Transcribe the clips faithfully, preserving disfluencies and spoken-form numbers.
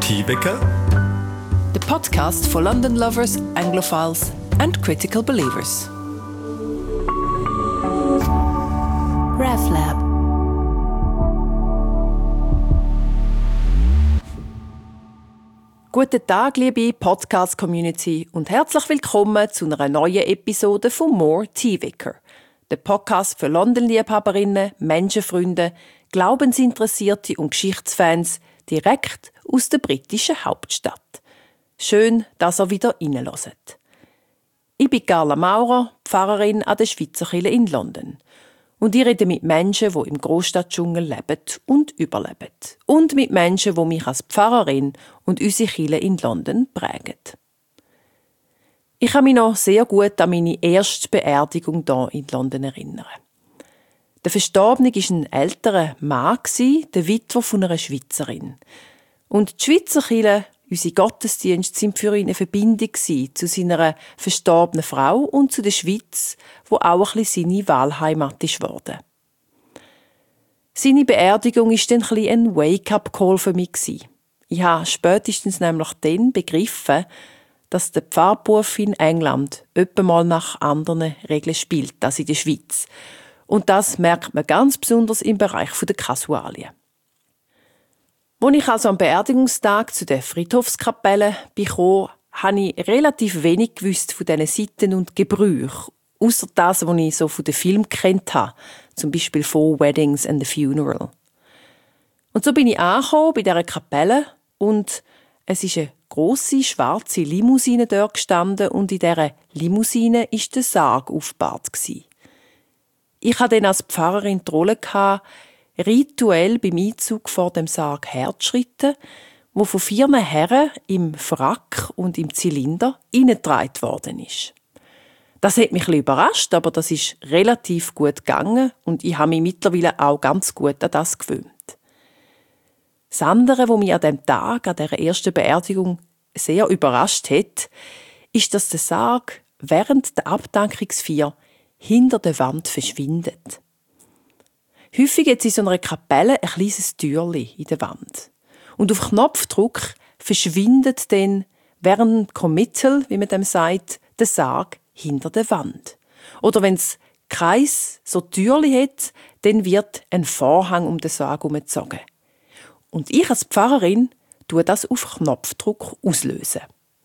T-Wecker, the podcast for London lovers, Anglophiles and critical believers. RevLab. Guten Tag, liebe Podcast-Community und herzlich willkommen zu einer neuen Episode von More T-Wecker, der Podcast für London-Liebhaberinnen, Menschenfreunde, Glaubensinteressierte und Geschichtsfans direkt aus der britischen Hauptstadt. Schön, dass ihr wieder reinhört. Ich bin Carla Maurer, Pfarrerin an der Schweizer Kirche in London. Und ich rede mit Menschen, die im Großstadtdschungel leben und überleben. Und mit Menschen, die mich als Pfarrerin und unsere Kirche in London prägen. Ich kann mich noch sehr gut an meine erste Beerdigung hier in London erinnern. Der Verstorbene war ein älterer Mann, der Witwer von einer Schweizerin. Und die Schweizer Kirche, unsere Gottesdienste, sind für ihn eine Verbindung zu seiner verstorbenen Frau und zu der Schweiz, wo auch ein bisschen seine Wahlheimat ist geworden. Seine Beerdigung war dann ein bisschen ein Wake-up-Call für mich. Ich habe spätestens nämlich dann begriffen, dass der Pfarrberuf in England öppe mal nach anderen Regeln spielt als in der Schweiz. Und das merkt man ganz besonders im Bereich der Kasualien. Als ich also am Beerdigungstag zu der Friedhofskapelle kam, habe ich relativ wenig gewusst von diesen Sitten und Gebrüchen, ausser das, was ich so von den Filmen kennt habe, zum Beispiel Four Weddings and a Funeral. Und so bin ich angekommen bei dieser Kapelle und es ist eine grosse schwarze Limousine dort gestanden und in dieser Limousine war der Sarg aufgebahrt. Ich hatte dann als Pfarrerin die Rolle, rituell beim Einzug vor dem Sarg herzuschreiten, wo von vier Herren im Frack und im Zylinder hineingetragen worden ist. Das hat mich ein bisschen überrascht, aber das ist relativ gut gegangen und ich habe mich mittlerweile auch ganz gut an das gewöhnt. Das andere, was mich an diesem Tag, an dieser ersten Beerdigung, sehr überrascht hat, ist, dass der Sarg während der Abdankungsfeier hinter der Wand verschwindet. Häufig hat es in so einer Kapelle ein kleines Türchen in der Wand. Und auf Knopfdruck verschwindet dann während dem Committal, wie man dem sagt, der Sarg hinter der Wand. Oder wenn es Kreis so Türchen hat, dann wird ein Vorhang um den Sarg herumgezogen. Und ich als Pfarrerin tue das auf Knopfdruck auslösen.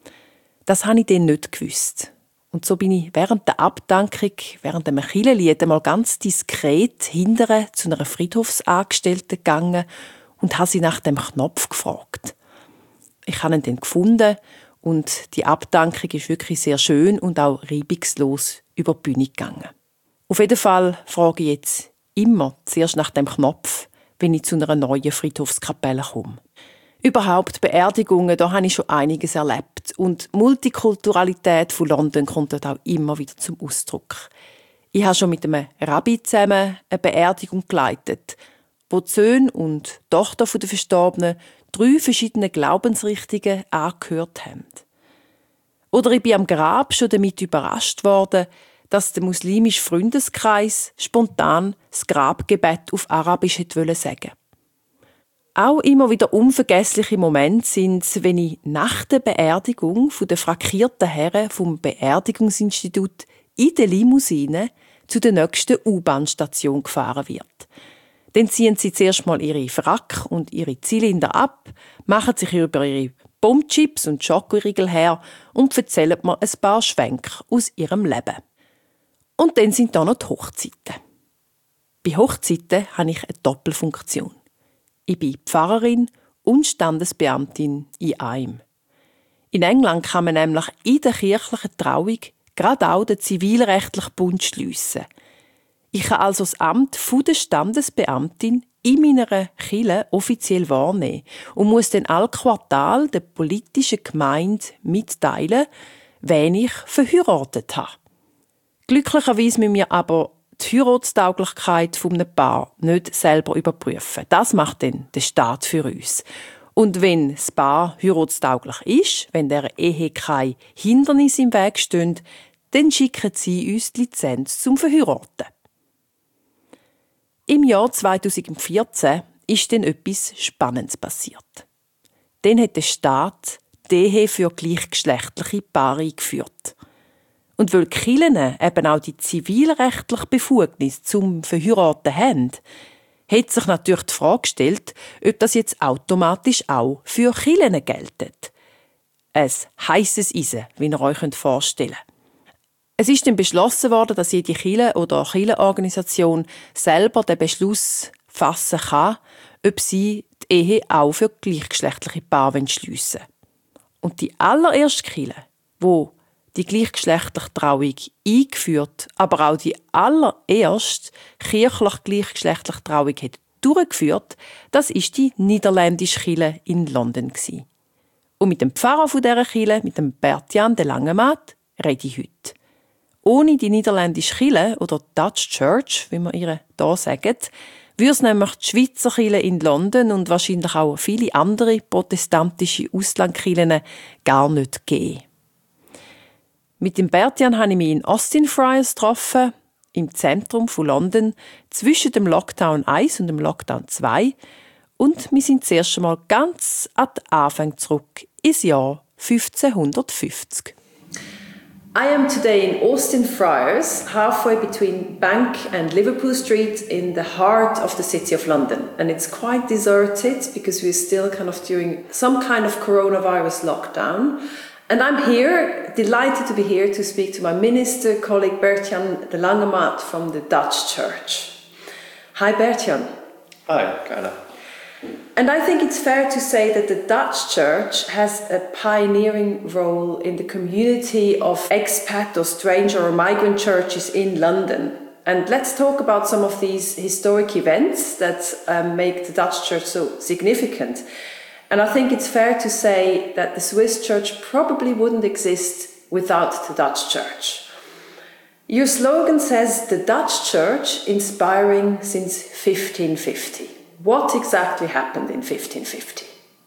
Das habe ich dann nicht gewusst. Und so bin ich während der Abdankung, während dem Kirchenlied einmal ganz diskret hinterher zu einer Friedhofsangestellten gegangen und habe sie nach dem Knopf gefragt. Ich habe ihn dann gefunden und die Abdankung ist wirklich sehr schön und auch reibungslos über die Bühne gegangen. Auf jeden Fall frage ich jetzt immer zuerst nach dem Knopf, wenn ich zu einer neuen Friedhofskapelle komme. Überhaupt Beerdigungen, da habe ich schon einiges erlebt. Und die Multikulturalität von London kommt dort auch immer wieder zum Ausdruck. Ich habe schon mit einem Rabbi zusammen eine Beerdigung geleitet, wo die Söhne und die Tochter der Verstorbenen drei verschiedene Glaubensrichtungen angehört haben. Oder ich bin am Grab schon damit überrascht worden, dass der muslimische Freundeskreis spontan das Grabgebet auf Arabisch hätte sagen. Auch immer wieder unvergessliche Momente sind es, wenn ich nach der Beerdigung von den frackierten Herren vom Beerdigungsinstitut in der Limousine zu der nächsten U-Bahn-Station gefahren wird. Dann ziehen sie zuerst mal ihre Frack und ihre Zylinder ab, machen sich über ihre Bombchips und Schokoriegel her und erzählen mir ein paar Schwenke aus ihrem Leben. Und dann sind da noch die Hochzeiten. Bei Hochzeiten habe ich eine Doppelfunktion. Ich bin Pfarrerin und Standesbeamtin in einem. In England kann man nämlich in der kirchlichen Trauung gerade auch den zivilrechtlichen Bund schliessen. Ich kann also das Amt der Standesbeamtin in meiner Kirche offiziell wahrnehmen und muss dann alle Quartal der politischen Gemeinde mitteilen, wen ich verheiratet habe. Glücklicherweise müssen wir aber die Heiratstauglichkeit von einem Paar nicht selber überprüfen. Das macht dann der Staat für uns. Und wenn das Paar heiratstauglich ist, wenn der Ehe kein Hindernis im Weg steht, dann schicken sie uns die Lizenz zum Verheiraten. Im Jahr zweitausendvierzehn ist dann etwas Spannendes passiert. dann hat der Staat die Ehe für gleichgeschlechtliche Paare eingeführt. Und weil die Kirchen eben auch die zivilrechtliche Befugnis zum Verheiraten haben, hat sich natürlich die Frage gestellt, ob das jetzt automatisch auch für Kirchen geltet. Ein heisses Eisen, wie ihr euch vorstellen könnt. Es ist dann beschlossen worden, dass jede Kirche oder Kirchenorganisation selber den Beschluss fassen kann, ob sie die Ehe auch für gleichgeschlechtliche Paare schliessen wollen. Und die allererste Kirche, wo die gleichgeschlechtliche Trauung eingeführt, aber auch die allererste kirchlich gleichgeschlechtliche Trauung hat durchgeführt, das ist die niederländische Kirche in London gsi. Und mit dem Pfarrer von dieser Kirche, mit dem Bert-Jan de Langemaat, rede ich heute. Ohne die niederländische Kirche oder Dutch Church, wie wir ihr hier sagen, würde es nämlich die Schweizer Kirche in London und wahrscheinlich auch viele andere protestantische Auslandkirchen gar nicht geben. Mit dem Bert-Jan habe ich mich in Austin Friars getroffen, im Zentrum von London, zwischen dem Lockdown eins und dem Lockdown zwei. Und wir sind zuerst einmal ganz an den Anfang zurück, ins Jahr fünfzehnhundertfünfzig. I am today in Austin Friars, halfway between Bank and Liverpool Street in the heart of the city of London. And it's quite deserted because we're still kind of during some kind of coronavirus lockdown. And I'm here, delighted to be here to speak to my minister, colleague Bert-Jan de Langemaat from the Dutch Church. Hi Bert-Jan. Hi, Carla. And I think it's fair to say that the Dutch Church has a pioneering role in the community of expat or stranger or migrant churches in London. And let's talk about some of these historic events that um, make the Dutch Church so significant. And I think it's fair to say that the Swiss Church probably wouldn't exist without the Dutch Church. Your slogan says, the Dutch Church inspiring since fifteen fifty. What exactly happened in fifteen fifty?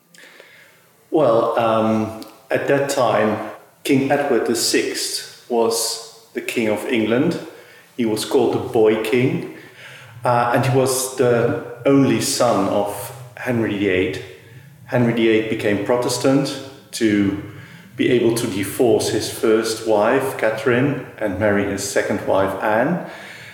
Well, um, at that time, King Edward the Sixth was the King of England. He was called the Boy King, uh, and he was the only son of Henry the Eighth. Henry the Eighth became Protestant to be able to divorce his first wife, Catherine, and marry his second wife, Anne.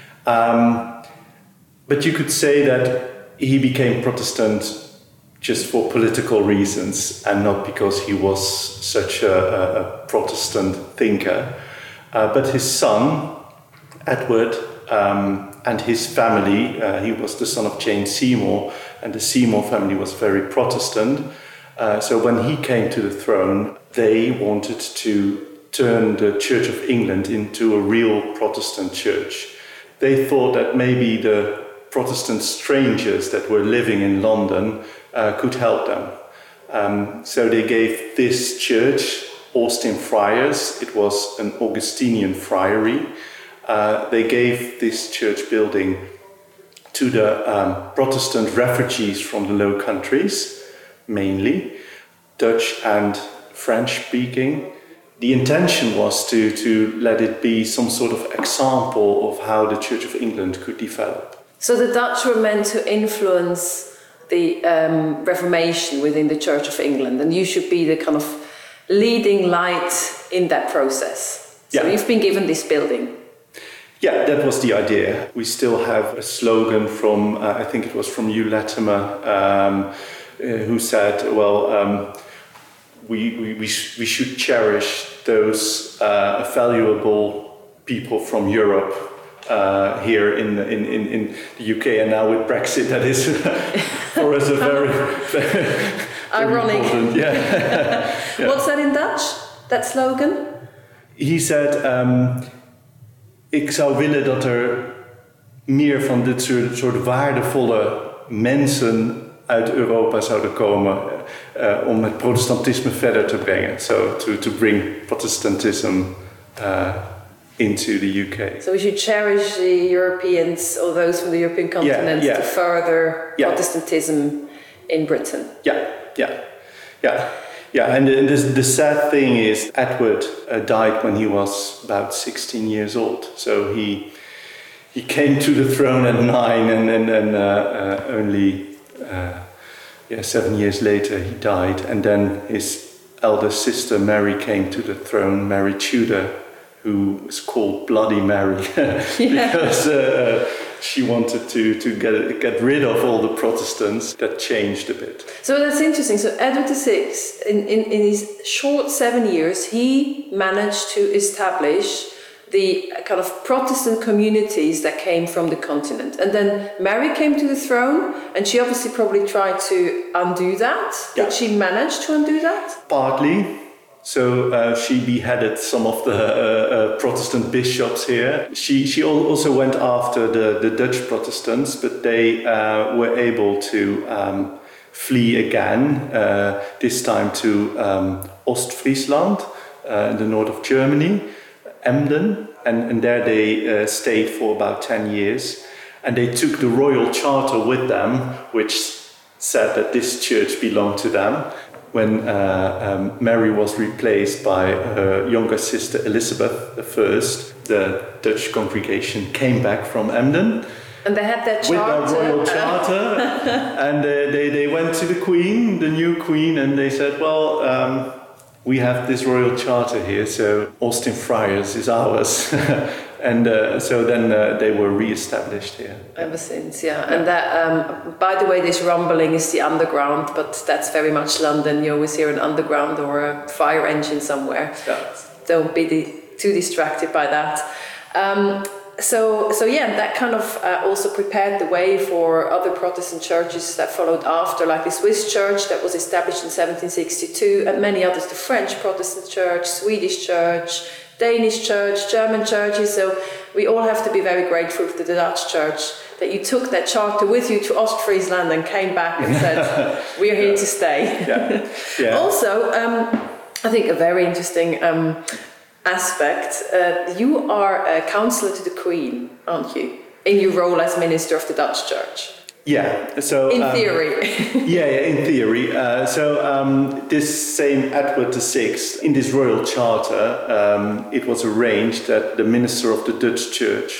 Um, but you could say that he became Protestant just for political reasons and not because he was such a, a, a Protestant thinker. Uh, but his son, Edward, um, and his family, uh, he was the son of Jane Seymour, and the Seymour family was very Protestant. Uh, so when he came to the throne, they wanted to turn the Church of England into a real Protestant church. They thought that maybe the Protestant strangers that were living in London uh, could help them. Um, so they gave this church, Austin Friars, it was an Augustinian friary. Uh, they gave this church building to the um, Protestant refugees from the Low Countries, mainly Dutch and French speaking. The intention was to, to let it be some sort of example of how the Church of England could develop. So the Dutch were meant to influence the um, Reformation within the Church of England, and you should be the kind of leading light in that process. So yeah. You've been given this building. Yeah, that was the idea. We still have a slogan from, uh, I think it was from Hugh Latimer, um, uh, who said, well, um, we, we, we, sh- we should cherish those uh, valuable people from Europe Uh, here in, in, in, in the U K, and now with Brexit, that is for us a very, very ironic. Yeah. Yeah. What's that in Dutch? That slogan? He said, um, ik zou willen dat er meer van dit soort, soort waardevolle mensen uit Europa zouden komen uh, om het protestantisme verder te brengen. So to, to bring Protestantism uh, into the U K. So we should cherish the Europeans or those from the European continent yeah, yeah. to further yeah. Protestantism in Britain. Yeah, yeah, yeah. Yeah, and the, the, the sad thing is Edward uh, died when he was about sixteen years old. So he he came to the throne at nine and, and, and uh, uh, only uh, yeah, seven years later he died, and then his elder sister Mary came to the throne, Mary Tudor, who was called Bloody Mary because uh, she wanted to, to get, get rid of all the Protestants. That changed a bit. So that's interesting. So Edward the Sixth, in, in, in his short seven years, he managed to establish the kind of Protestant communities that came from the continent. And then Mary came to the throne, and she obviously probably tried to undo that. Yeah. Did she manage to undo that? Partly. So uh, she beheaded some of the uh, uh, Protestant bishops here. She she also went after the, the Dutch Protestants, but they uh, were able to um, flee again, uh, this time to um, Ostfriesland, uh, in the north of Germany, Emden, and, and there they uh, stayed for about ten years. And they took the royal charter with them, which said that this church belonged to them. When uh, um, Mary was replaced by her younger sister Elizabeth the First, the Dutch congregation came back from Emden. And they had their charter. With their royal charter. And uh, they, they went to the Queen, the new Queen, and they said, well, um, we have this royal charter here, so Austin Friars is ours. And uh, so then uh, they were re-established here. Ever since, yeah. And that, um, by the way, this rumbling is the underground, but that's very much London. You always hear an underground or a fire engine somewhere. Yeah. Don't be the, too distracted by that. Um, so, so yeah, that kind of uh, also prepared the way for other Protestant churches that followed after, like the Swiss church that was established in seventeen sixty-two, and many others, the French Protestant church, Swedish church, Danish church, German churches. So we all have to be very grateful to the Dutch church that you took that charter with you to Ostfriesland and came back and said, we're here yeah. to stay. Yeah. Yeah. Also, um, I think a very interesting um, aspect, uh, you are a counsellor to the Queen, aren't you? In your role as Minister of the Dutch Church. Yeah, so... In um, theory. yeah, yeah, in theory. Uh, so um, this same Edward the Sixth, in this royal charter, um, it was arranged that the minister of the Dutch Church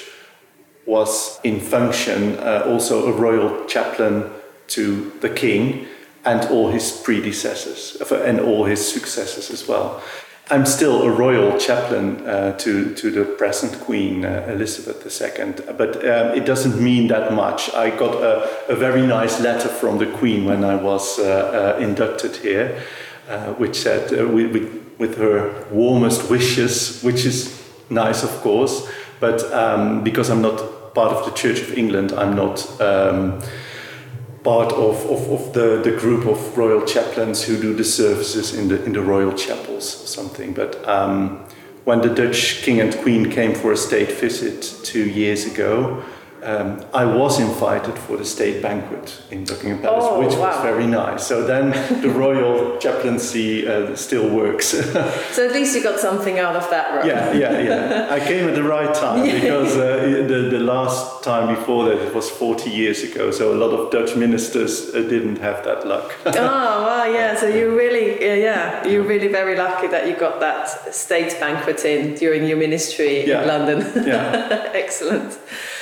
was in function uh, also a royal chaplain to the king and all his predecessors, and all his successors as well. I'm still a royal chaplain uh, to, to the present Queen, uh, Elizabeth the Second, but um, it doesn't mean that much. I got a, a very nice letter from the Queen when I was uh, uh, inducted here, uh, which said, uh, with, with, with her warmest wishes, which is nice, of course, but um, because I'm not part of the Church of England, I'm not... Um, part of, of, of the, the group of royal chaplains who do the services in the in the royal chapels or something. But um, when the Dutch king and queen came for a state visit two years ago, um, I was invited for the state banquet in Buckingham Palace, oh, which wow. was very nice. So then the royal chaplaincy uh, still works. So at least you got something out of that, right? Yeah, yeah, yeah. I came at the right time because uh, the, the last time before that, it was forty years ago. So a lot of Dutch ministers uh, didn't have that luck. Oh, well, yeah. So you're really, uh, yeah, you're really very lucky that you got that state banquet in during your ministry yeah. in London. Yeah. Excellent.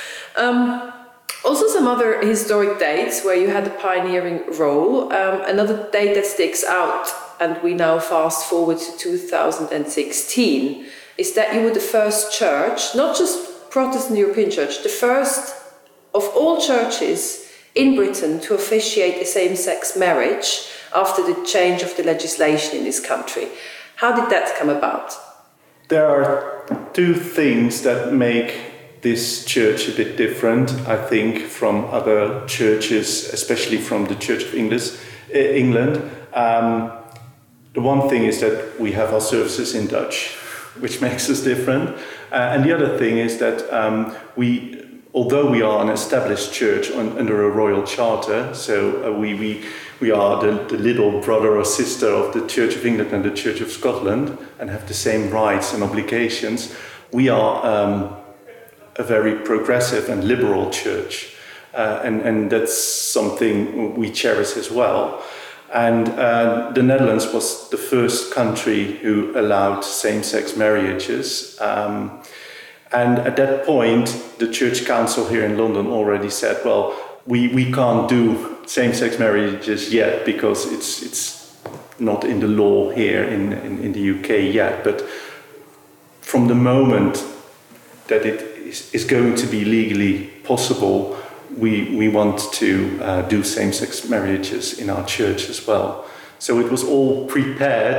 Um, also some other historic dates where you had a pioneering role. Um, another date that sticks out, and we now fast forward to two thousand sixteen, is that you were the first church, not just Protestant European church, the first of all churches in Britain to officiate a same-sex marriage after the change of the legislation in this country. How did that come about? There are two things that make this church a bit different, I think, from other churches, especially from the Church of English, uh, England. Um, the one thing is that we have our services in Dutch, which makes us different. Uh, and the other thing is that um, we, although we are an established church on, under a royal charter, so uh, we, we, we are the, the little brother or sister of the Church of England and the Church of Scotland and have the same rights and obligations, we are... Um, a very progressive and liberal church, uh, and, and that's something we cherish as well. And uh, the Netherlands was the first country who allowed same-sex marriages. Um, and at that point, the Church Council here in London already said, well, we, we can't do same-sex marriages yet because it's it's not in the law here in, in, in the U K yet. But from the moment that it is, is going to be legally possible, we, we want to uh, do same-sex marriages in our church as well. So it was all prepared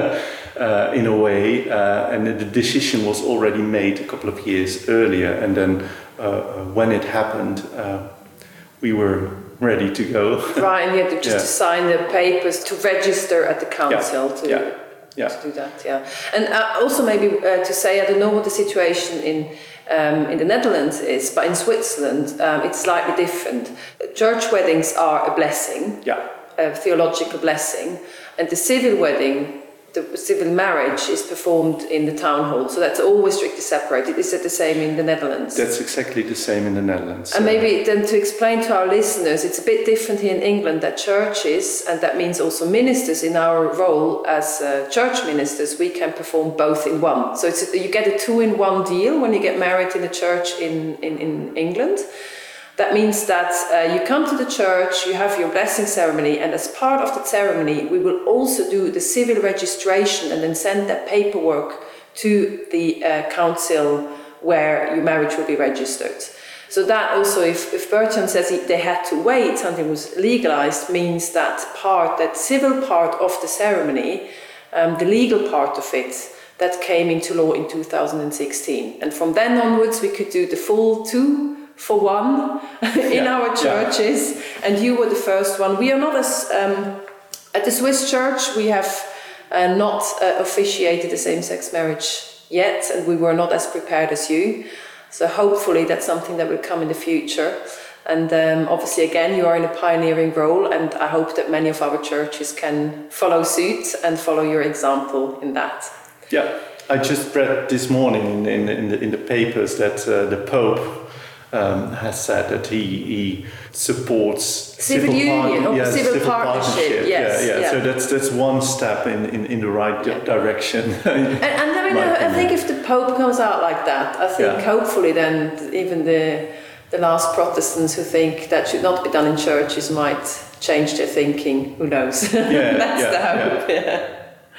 uh, in a way, uh, and the decision was already made a couple of years earlier. And then uh, when it happened, uh, we were ready to go. Right, and you had to just Yeah. to sign the papers to register at the council Yeah. to, Yeah. Yeah. to do that. Yeah, and uh, also maybe uh, to say, I don't know what the situation in um, in the Netherlands is, but in Switzerland um, it's slightly different. Church weddings are a blessing. Yeah. A theological blessing, and the civil wedding, the civil marriage, is performed in the town hall. So that's always strictly separated. Is it the same in the Netherlands? That's exactly the same in the Netherlands. And maybe then to explain to our listeners, it's a bit different here in England that churches, and that means also ministers in our role as uh, church ministers, we can perform both in one. So it's you get a two-in-one deal when you get married in a church in, in, in England. That means that uh, you come to the church, you have your blessing ceremony, and as part of the ceremony, we will also do the civil registration and then send that paperwork to the uh, council where your marriage will be registered. So that also, if, if Bertrand says he, they had to wait, something was legalized, means that part, that civil part of the ceremony, um, the legal part of it, that came into law in two thousand sixteen. And from then onwards, we could do the full two for one in Yeah, our churches, yeah. And you were the first one. We are not as um, at the Swiss church, we have uh, not uh, officiated a same-sex marriage yet, and we were not as prepared as you. So hopefully that's something that will come in the future. And um, obviously, again, you are in a pioneering role, and I hope that many of our churches can follow suit and follow your example in that. Yeah, I just read this morning in, in, in, the, in the papers that uh, the Pope Um, has said that he, he supports civil, civil union par- or yeah, civil, civil partnership. partnership. Yes, yeah, yeah. yeah. So that's that's one step in, in, in the right yeah. direction. and, and I, mean, I, I think if the Pope comes out like that, I think yeah. hopefully then even the the last Protestants who think that should not be done in churches might change their thinking. Who knows? Yeah, That's yeah, the hope. Yeah. Yeah.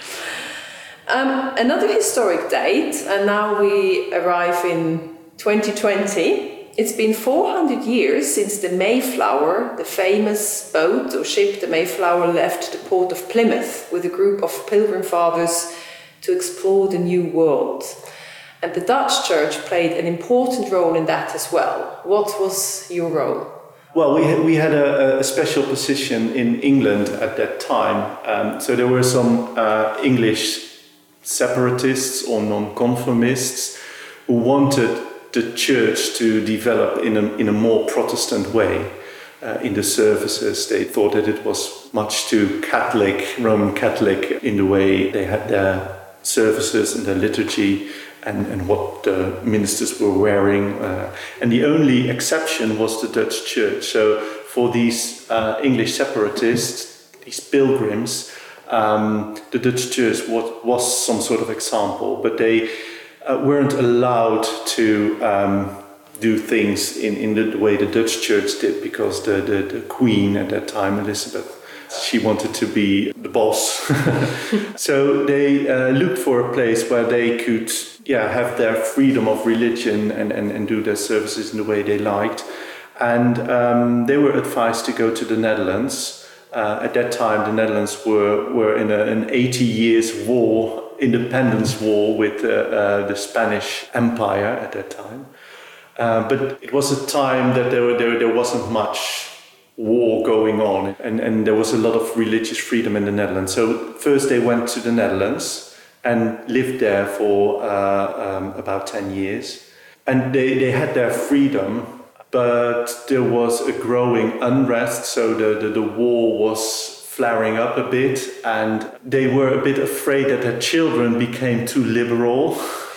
Um, another historic date, and now we arrive in twenty twenty. It's been four hundred years since the Mayflower, the famous boat or ship, the Mayflower, left the port of Plymouth with a group of pilgrim fathers to explore the New World. And the Dutch Church played an important role in that as well. What was your role? Well, we had, we had a, a special position in England at that time. Um, so there were some uh, English separatists or non-conformists who wanted the church to develop in a, in a more Protestant way uh, in the services. They thought that it was much too Catholic, Roman Catholic, in the way they had their services and their liturgy and, and what the ministers were wearing. Uh, and the only exception was the Dutch church. So for these uh, English separatists, these pilgrims, um, the Dutch church was, was some sort of example, but they Uh, weren't allowed to um, do things in, in the way the Dutch church did, because the, the, the Queen at that time, Elizabeth, she wanted to be the boss. So they uh, looked for a place where they could yeah, have their freedom of religion and, and, and do their services in the way they liked. And um, they were advised to go to the Netherlands. Uh, at that time, the Netherlands were, were in a, an eighty years war, independence war with uh, uh, the Spanish Empire at that time. Uh, but it was a time that there, there, there wasn't much war going on, and, and there was a lot of religious freedom in the Netherlands. So first they went to the Netherlands and lived there for uh, um, about ten years. And they, they had their freedom, but there was a growing unrest, so the, the, the war was flaring up a bit, and they were a bit afraid that their children became too liberal,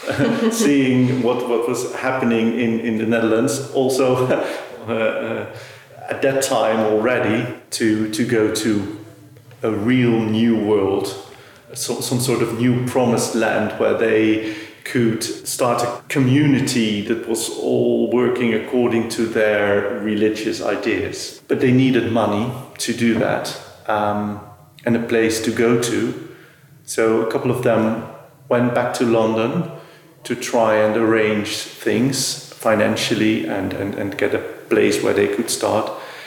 seeing what, what was happening in, in the Netherlands. Also, uh, uh, at that time already, to, to go to a real new world, so, some sort of new promised land where they could start a community that was all working according to their religious ideas. But they needed money to do that, um, and a place to go to. So a couple of them went back to London to try and arrange things financially and, and, and get a place where they could start.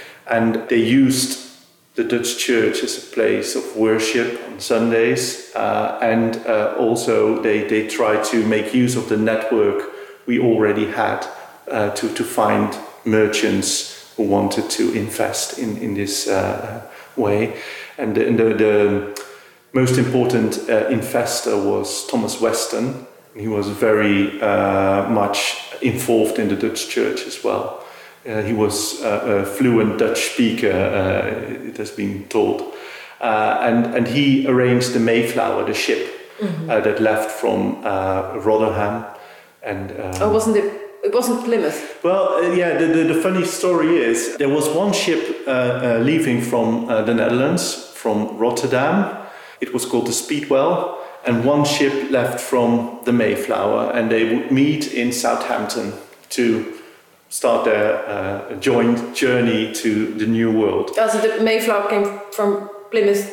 And they used the Dutch church as a place of worship on Sundays, uh, and uh, also they, they tried to make use of the network we already had uh, to, to find merchants who wanted to invest in, in this uh, way. And the, the, the most important uh, investor was Thomas Weston. He was very uh, much involved in the Dutch church as well. Uh, he was uh, a fluent Dutch speaker, uh, it has been told. Uh, and, and he arranged the Mayflower, the ship mm-hmm. uh, that left from uh, Rotterdam. And, um, oh, wasn't it? It wasn't Plymouth. Well, uh, yeah, the, the, the funny story is there was one ship uh, uh, leaving from uh, the Netherlands, from Rotterdam. It was called the Speedwell. And one ship left from the Mayflower, and they would meet in Southampton to start their uh, joint journey to the New World. Oh, so the Mayflower came from Plymouth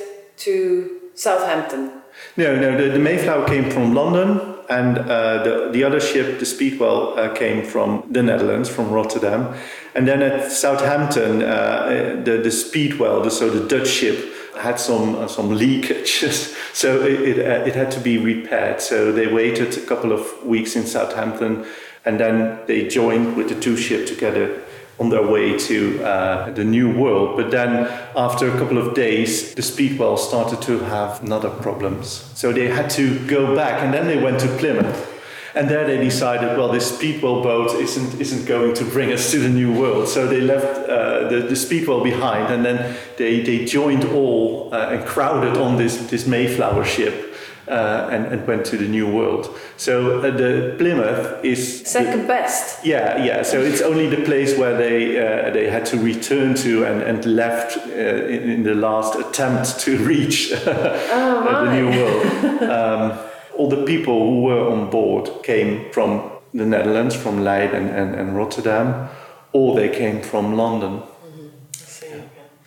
to Southampton? No, no, the, the Mayflower came from London, and uh, the, the other ship, the Speedwell, uh, came from the Netherlands, from Rotterdam. And then at Southampton, uh, the, the Speedwell, the, so the Dutch ship, had some uh, some leakages, so it, it, uh, it had to be repaired. So they waited a couple of weeks in Southampton, and then they joined with the two ships together on their way to uh, the New World. But then after a couple of days, the Speedwell started to have other problems. So they had to go back, and then they went to Plymouth. And there they decided, well, this Speedwell boat isn't isn't going to bring us to the New World. So they left uh, the, the Speedwell behind, and then they, they joined all uh, and crowded on this, this Mayflower ship uh, and, and went to the New World. So uh, the Plymouth is... Second the, best. Yeah, yeah. So it's only the place where they uh, they had to return to and, and left uh, in, in the last attempt to reach oh, right. the New World. Um, All the people who were on board came from the Netherlands, from Leiden and, and Rotterdam, or they came from London. Mm-hmm. I see. Yeah.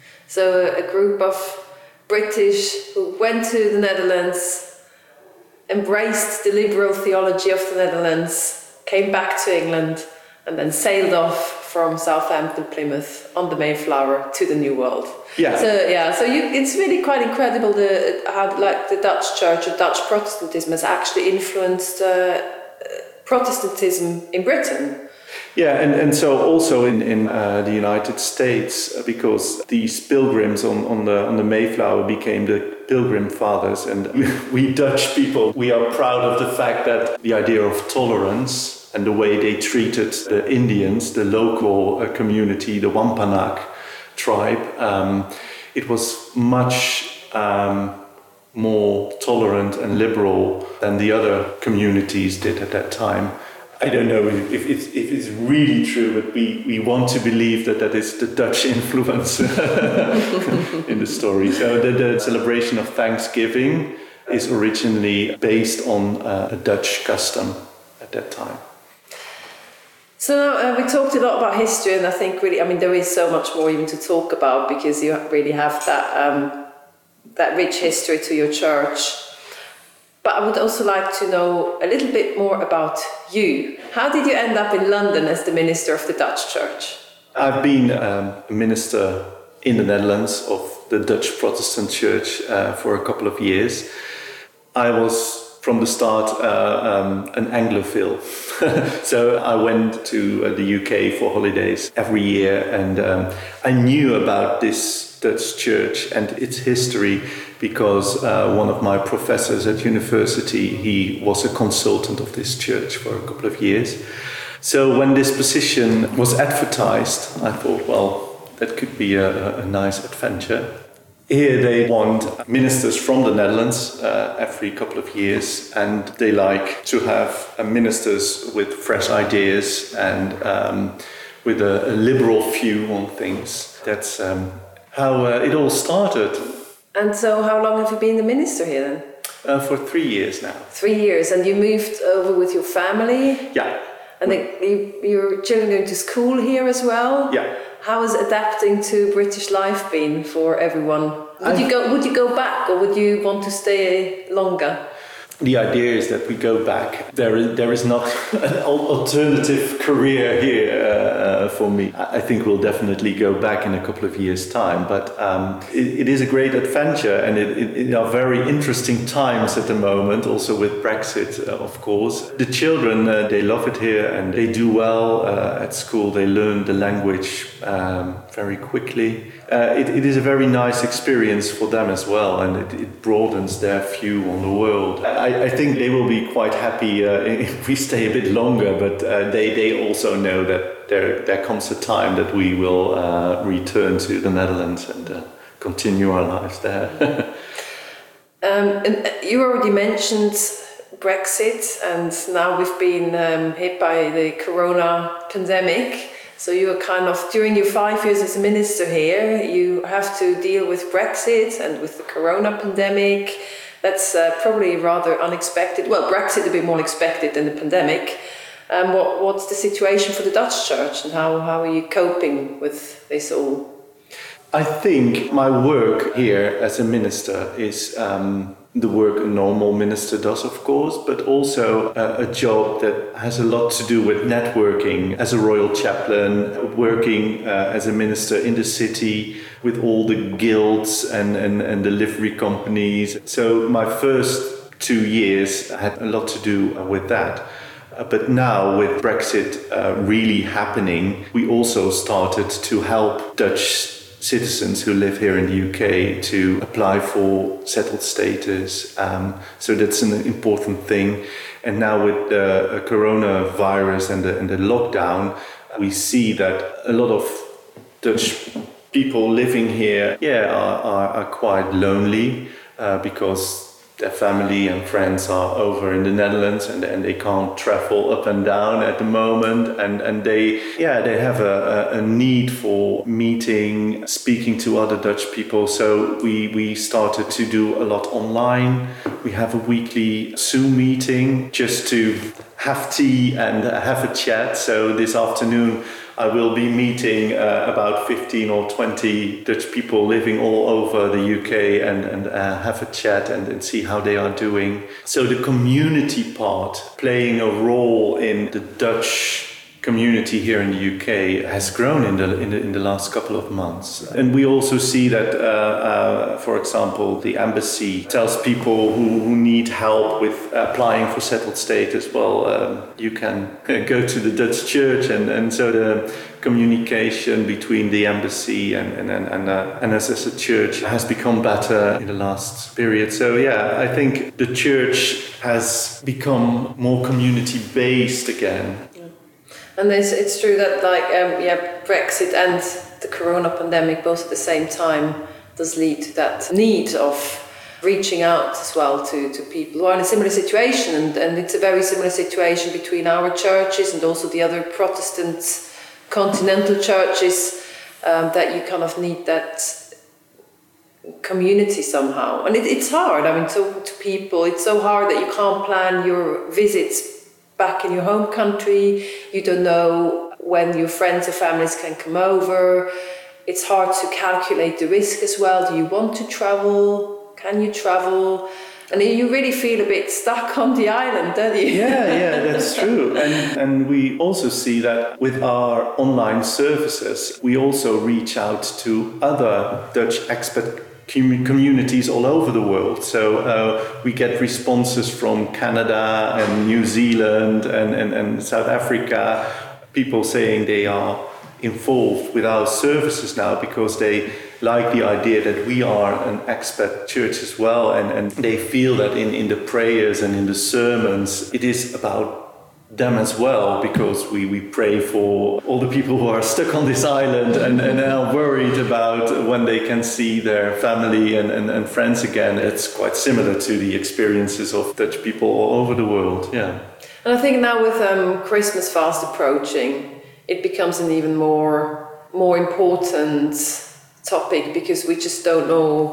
So a group of British who went to the Netherlands, embraced the liberal theology of the Netherlands, came back to England, and then sailed off from Southampton, Plymouth on the Mayflower to the New World. Yeah. So yeah, so you, it's really quite incredible the how like the Dutch Church or Dutch Protestantism has actually influenced uh, Protestantism in Britain. Yeah, and, and so also in, in uh, the United States, uh, because these pilgrims on, on the on the Mayflower became the Pilgrim Fathers, and we, we Dutch people, we are proud of the fact that the idea of tolerance and the way they treated the Indians, the local uh, community, the Wampanoag tribe, um, it was much um, more tolerant and liberal than the other communities did at that time. I don't know if, if, it's, if it's really true, but we, we want to believe that that is the Dutch influence in the story. So the, the celebration of Thanksgiving is originally based on uh, a Dutch custom at that time. So uh, we talked a lot about history, and I think really, I mean, there is so much more even to talk about because you really have that um, that rich history to your church. But I would also like to know a little bit more about you. How did you end up in London as the minister of the Dutch Church? I've been um, a minister in the Netherlands of the Dutch Protestant Church uh, for a couple of years. I was from the start uh, um, an Anglophile. So I went to uh, the U K for holidays every year, and um, I knew about this Dutch church and its history because uh, one of my professors at university, he was a consultant of this church for a couple of years. So when this position was advertised, I thought, well, that could be a, a nice adventure. Here they want ministers from the Netherlands uh, every couple of years, and they like to have uh, ministers with fresh ideas and um, with a, a liberal view on things. That's um, how uh, it all started. And so how long have you been the minister here then? Uh, for three years now. Three years, and you moved over with your family? Yeah. And they, you, your children going to school here as well? Yeah. How has adapting to British life been for everyone? Would I, you go? Would you go back, or would you want to stay longer? The idea is that we go back. There is there is not an alternative career here uh, for me. I think we'll definitely go back in a couple of years' time. But um, it, it is a great adventure, and it, it, it are very interesting times at the moment. Also with Brexit, uh, of course. The children uh, they love it here, and they do well uh, at school. They learn the language um, very quickly. Uh, it, it is a very nice experience for them as well, and it, it broadens their view on the world. I, I think they will be quite happy uh, if we stay a bit longer, but uh, they, they also know that there, there comes a time that we will uh, return to the Netherlands and uh, continue our lives there. um, and you already mentioned Brexit, and now we've been um, hit by the corona pandemic. So you are kind of, during your five years as a minister here, you have to deal with Brexit and with the corona pandemic. That's uh, probably rather unexpected. Well, Brexit a bit more expected than the pandemic. Um, what, what's the situation for the Dutch Church, and how, how are you coping with this all? I think my work here as a minister is um, the work a normal minister does, of course, but also uh, a job that has a lot to do with networking as a royal chaplain, working uh, as a minister in the city with all the guilds and, and, and the livery companies. So my first two years had a lot to do with that. Uh, but now with Brexit uh, really happening, we also started to help Dutch citizens who live here in the U K to apply for settled status. Um, so that's an important thing. And now with the uh, coronavirus and the, and the lockdown, we see that a lot of Dutch people living here yeah, are, are, are quite lonely uh, because their family and friends are over in the Netherlands, and, and they can't travel up and down at the moment, and, and they yeah they have a, a need for meeting, speaking to other Dutch people. So we, we started to do a lot online. We have a weekly Zoom meeting just to have tea and have a chat. So this afternoon I will be meeting uh, about fifteen or twenty Dutch people living all over the U K and, and uh, have a chat and, and see how they are doing. So the community part, playing a role in the Dutch community here in the U K, has grown in the, in the in the last couple of months. And we also see that, uh, uh, for example, the embassy tells people who, who need help with applying for settled status, well, um, you can go to the Dutch church, and, and so the communication between the embassy and and and, and, uh, and us as a church has become better in the last period. So yeah, I think the church has become more community-based again. And it's, it's true that like um, yeah, Brexit and the corona pandemic both at the same time does lead to that need of reaching out as well to, to people who are in a similar situation, and, and it's a very similar situation between our churches and also the other Protestant continental churches, um, that you kind of need that community somehow. And it, it's hard, I mean, talking to people, it's so hard that you can't plan your visits back in your home country. You don't know when your friends or families can come over. It's hard to calculate the risk as well. Do you want to travel? Can you travel? And you really feel a bit stuck on the island, don't you? Yeah, yeah, that's true. And and we also see that with our online services, we also reach out to other Dutch expat communities all over the world. So uh, we get responses from Canada and New Zealand and, and, and South Africa, people saying they are involved with our services now because they like the idea that we are an expat church as well, and, and they feel that in, in the prayers and in the sermons it is about them as well, because we, we pray for all the people who are stuck on this island and, and are worried about when they can see their family and, and, and friends again. It's quite similar to the experiences of Dutch people all over the world. Yeah. And I think now with um, Christmas fast approaching, it becomes an even more more important topic, because we just don't know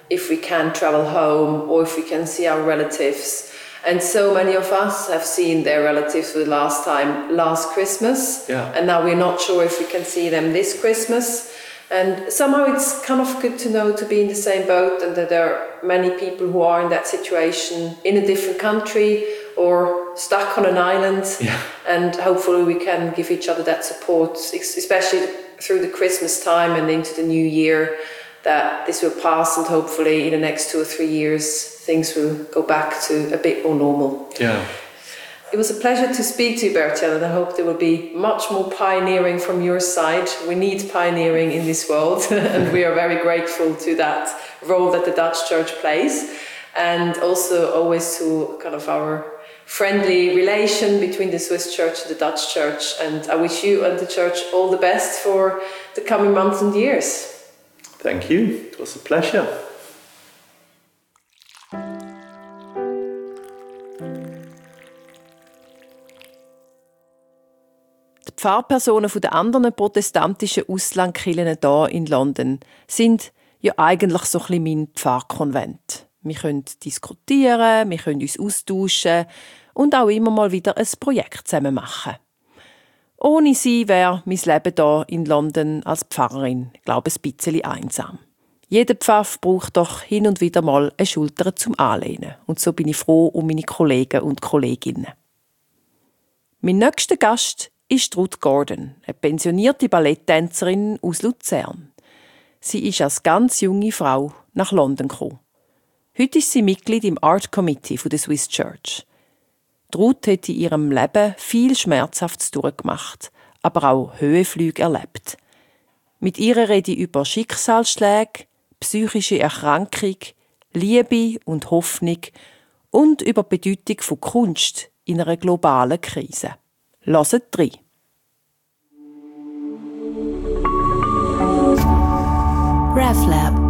if we can travel home or if we can see our relatives. And so many of us have seen their relatives for the last time last Christmas. Yeah. And now we're not sure if we can see them this Christmas. And somehow it's kind of good to know to be in the same boat and that there are many people who are in that situation in a different country or stuck on an island. Yeah. And hopefully we can give each other that support, especially through the Christmas time and into the new year, that this will pass and hopefully in the next two or three years things will go back to a bit more normal. Yeah. It was a pleasure to speak to you, Bertjan, and I hope there will be much more pioneering from your side. We need pioneering in this world, and we are very grateful to that role that the Dutch Church plays, and also always to kind of our friendly relation between the Swiss Church and the Dutch Church. And I wish you and the Church all the best for the coming months and years. Thank you. It was a pleasure. Die Pfarrpersonen der anderen protestantischen Auslandkirchen hier in London sind ja eigentlich so ein bisschen mein Pfarrkonvent. Wir können diskutieren, wir können uns austauschen und auch immer mal wieder ein Projekt zusammen machen. Ohne sie wäre mein Leben hier in London als Pfarrerin, glaube ich, ein bisschen einsam. Jeder Pfaff braucht doch hin und wieder mal eine Schulter zum Anlehnen. Und so bin ich froh um meine Kollegen und Kolleginnen. Mein nächster Gast ist Ruth Gordon, eine pensionierte Balletttänzerin aus Luzern. Sie ist als ganz junge Frau nach London gekommen. Heute ist sie Mitglied im Art Committee der Swiss Church. Ruth hat in ihrem Leben viel Schmerzhaftes durchgemacht, aber auch Höhenflüge erlebt. Mit ihr rede ich über Schicksalsschläge, psychische Erkrankung, Liebe und Hoffnung und über die Bedeutung von Kunst in einer globalen Krise. Hört rein. RefLab